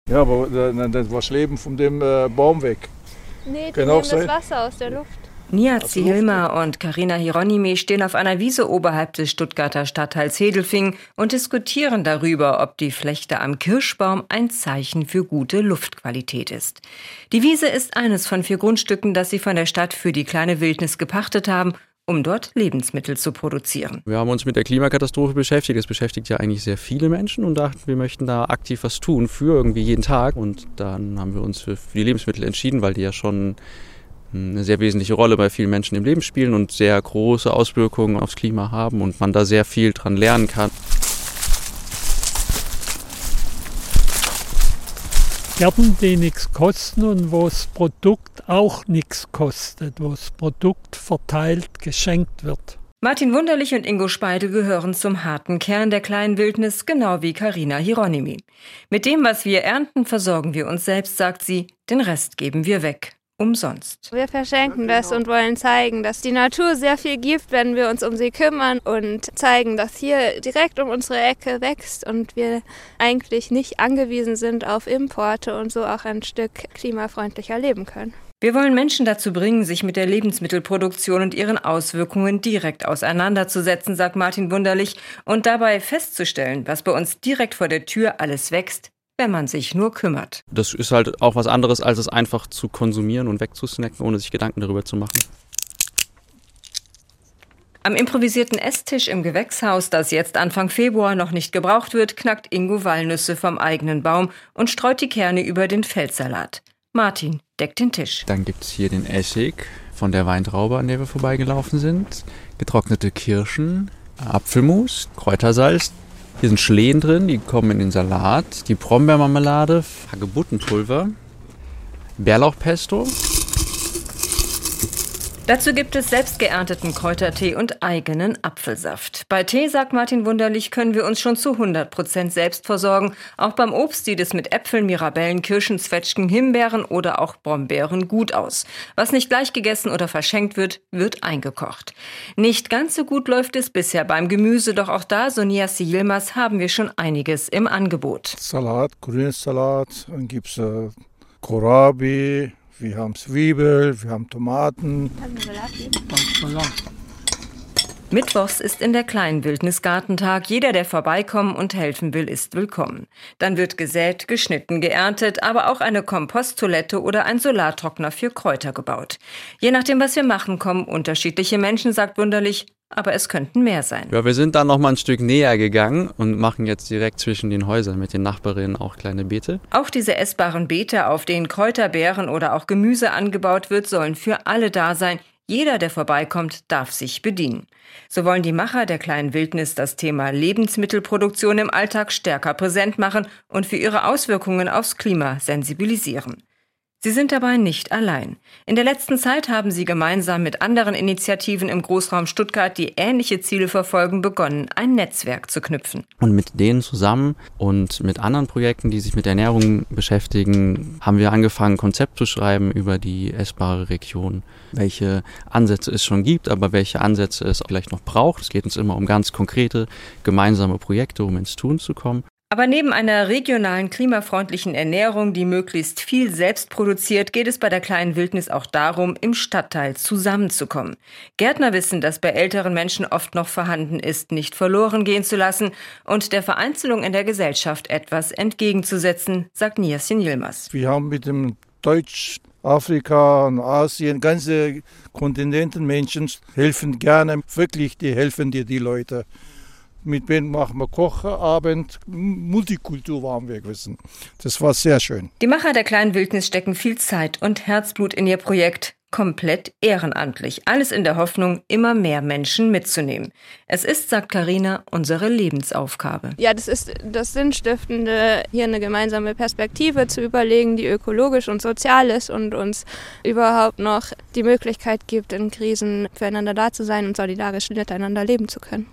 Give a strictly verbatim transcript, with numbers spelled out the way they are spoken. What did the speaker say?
Ja, aber dann, dann war das Leben von dem äh, Baum weg. Nee, die nehmen das Wasser aus der Luft. Niazi Hilmer und Carina Hieronymi stehen auf einer Wiese oberhalb des Stuttgarter Stadtteils Hedelfingen und diskutieren darüber, ob die Flechte am Kirschbaum ein Zeichen für gute Luftqualität ist. Die Wiese ist eines von vier Grundstücken, das sie von der Stadt für die kleine Wildnis gepachtet haben, um dort Lebensmittel zu produzieren. Wir haben uns mit der Klimakatastrophe beschäftigt. Es beschäftigt ja eigentlich sehr viele Menschen und dachten, wir möchten da aktiv was tun für irgendwie jeden Tag. Und dann haben wir uns für die Lebensmittel entschieden, weil die ja schon eine sehr wesentliche Rolle bei vielen Menschen im Leben spielen und sehr große Auswirkungen aufs Klima haben und man da sehr viel dran lernen kann. Gärten, die nichts kosten und wo das Produkt auch nichts kostet, wo das Produkt verteilt, geschenkt wird. Martin Wunderlich und Ingo Speidel gehören zum harten Kern der kleinen Wildnis, genau wie Carina Hieronymi. Mit dem, was wir ernten, versorgen wir uns selbst, sagt sie, den Rest geben wir weg. Umsonst. Wir verschenken das und wollen zeigen, dass die Natur sehr viel gibt, wenn wir uns um sie kümmern und zeigen, dass hier direkt um unsere Ecke wächst und wir eigentlich nicht angewiesen sind auf Importe und so auch ein Stück klimafreundlicher leben können. Wir wollen Menschen dazu bringen, sich mit der Lebensmittelproduktion und ihren Auswirkungen direkt auseinanderzusetzen, sagt Martin Wunderlich, und dabei festzustellen, was bei uns direkt vor der Tür alles wächst, wenn man sich nur kümmert. Das ist halt auch was anderes, als es einfach zu konsumieren und wegzusnacken, ohne sich Gedanken darüber zu machen. Am improvisierten Esstisch im Gewächshaus, das jetzt Anfang Februar noch nicht gebraucht wird, knackt Ingo Walnüsse vom eigenen Baum und streut die Kerne über den Feldsalat. Martin deckt den Tisch. Dann gibt es hier den Essig von der Weintraube, an der wir vorbeigelaufen sind, getrocknete Kirschen, Apfelmus, Kräutersalz. Hier sind Schlehen drin, die kommen in den Salat, die Brombeermarmelade, Hagebuttenpulver, Bärlauchpesto. Dazu gibt es selbst geernteten Kräutertee und eigenen Apfelsaft. Bei Tee, sagt Martin Wunderlich, können wir uns schon zu hundert Prozent selbst versorgen. Auch beim Obst sieht es mit Äpfeln, Mirabellen, Kirschen, Zwetschgen, Himbeeren oder auch Brombeeren gut aus. Was nicht gleich gegessen oder verschenkt wird, wird eingekocht. Nicht ganz so gut läuft es bisher beim Gemüse, doch auch da, so Niazi Yilmaz, haben wir schon einiges im Angebot. Salat, Grünsalat, dann gibt es äh, Kohlrabi. Wir haben Zwiebel, wir haben Tomaten. Mittwochs ist in der kleinen Wildnis Gartentag. Jeder, der vorbeikommen und helfen will, ist willkommen. Dann wird gesät, geschnitten, geerntet, aber auch eine Komposttoilette oder ein Solartrockner für Kräuter gebaut. Je nachdem, was wir machen, kommen unterschiedliche Menschen, sagt Wunderlich. Aber es könnten mehr sein. Ja, wir sind dann noch mal ein Stück näher gegangen und machen jetzt direkt zwischen den Häusern mit den Nachbarinnen auch kleine Beete. Auch diese essbaren Beete, auf denen Kräuter, Beeren oder auch Gemüse angebaut wird, sollen für alle da sein. Jeder, der vorbeikommt, darf sich bedienen. So wollen die Macher der kleinen Wildnis das Thema Lebensmittelproduktion im Alltag stärker präsent machen und für ihre Auswirkungen aufs Klima sensibilisieren. Sie sind dabei nicht allein. In der letzten Zeit haben sie gemeinsam mit anderen Initiativen im Großraum Stuttgart, die ähnliche Ziele verfolgen, begonnen, ein Netzwerk zu knüpfen. Und mit denen zusammen und mit anderen Projekten, die sich mit Ernährung beschäftigen, haben wir angefangen, ein Konzept zu schreiben über die essbare Region. Welche Ansätze es schon gibt, aber welche Ansätze es vielleicht noch braucht. Es geht uns immer um ganz konkrete gemeinsame Projekte, um ins Tun zu kommen. Aber neben einer regionalen, klimafreundlichen Ernährung, die möglichst viel selbst produziert, geht es bei der kleinen Wildnis auch darum, im Stadtteil zusammenzukommen. Gärtner wissen, dass bei älteren Menschen oft noch vorhanden ist, nicht verloren gehen zu lassen und der Vereinzelung in der Gesellschaft etwas entgegenzusetzen, sagt Niazi Yilmaz. Wir haben mit dem Deutsch, Afrika und Asien, ganze Kontinenten Menschen helfen gerne, wirklich, die helfen dir die Leute. Mit wem machen wir Kochabend, Multikultur waren wir gewesen. Das war sehr schön. Die Macher der kleinen Wildnis stecken viel Zeit und Herzblut in ihr Projekt, komplett ehrenamtlich. Alles in der Hoffnung, immer mehr Menschen mitzunehmen. Es ist, sagt Carina, unsere Lebensaufgabe. Ja, das ist das Sinnstiftende, hier eine gemeinsame Perspektive zu überlegen, die ökologisch und sozial ist und uns überhaupt noch die Möglichkeit gibt, in Krisen füreinander da zu sein und solidarisch miteinander leben zu können.